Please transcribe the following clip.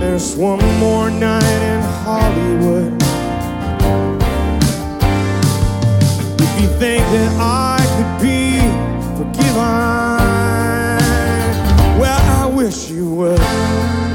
There's one more night in Hollywood. If you think that I could be forgiven, well, I wish you would.